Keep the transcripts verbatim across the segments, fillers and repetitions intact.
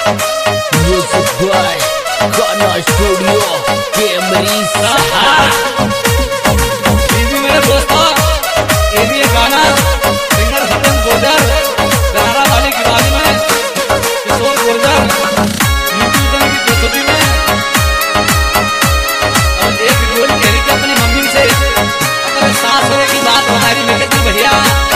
Music by Kana Studio Cameris। मेरे दोस्तों, ये भी एक गाना सिंगर सत्यम गुर्जर सहारा वाली की आवाज में किशोर गुर्जर यूट्यूब की प्रस्तुति में और एक वीडियो खेली थी अपनी मम्मी से अपने सास होने की बात बता रही। मैं कहती भैया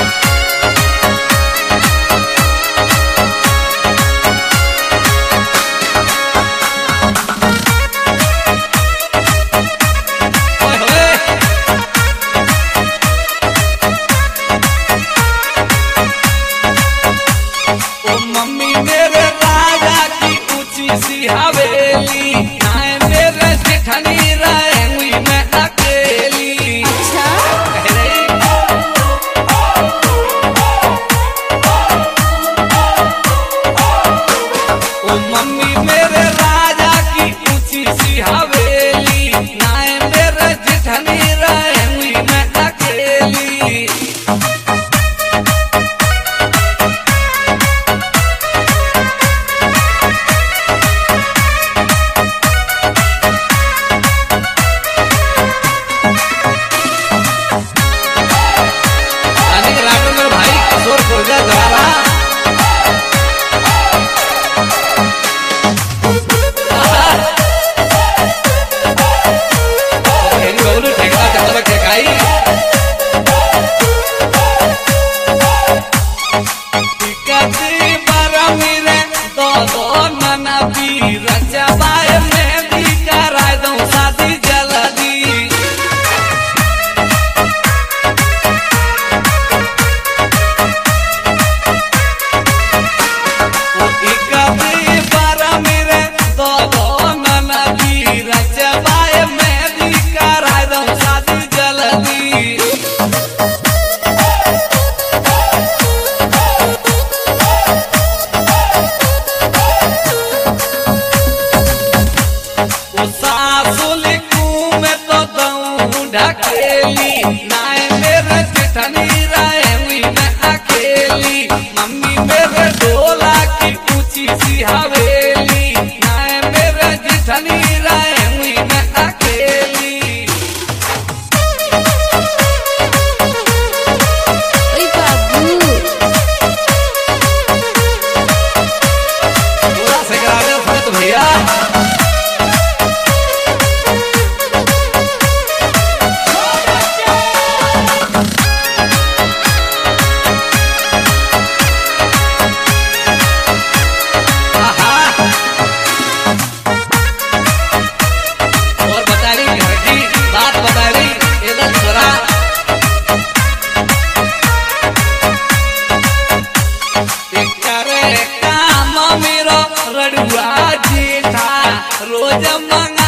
मम्मी मेरे राजा की ऊंची सी हवेली, आए मेरे जेठनी रहे हुई मैं अकेली। अच्छा ओ मम्मी मेरे राजा की ऊंची सी हवेली, आए मेरे जेठनी रहे हुई मैं अकेली। ढकेली नाय मेरे जेठनी रहे हुई मैं अकेली। मम्मी मेरे डोला की ऊंची सी हवेली, नाय मेरे जेठनी रहे हुई मैं अकेली। ओए बाबू पूरा से करा दे तो भैया रडुआ जेठा रोज मंगा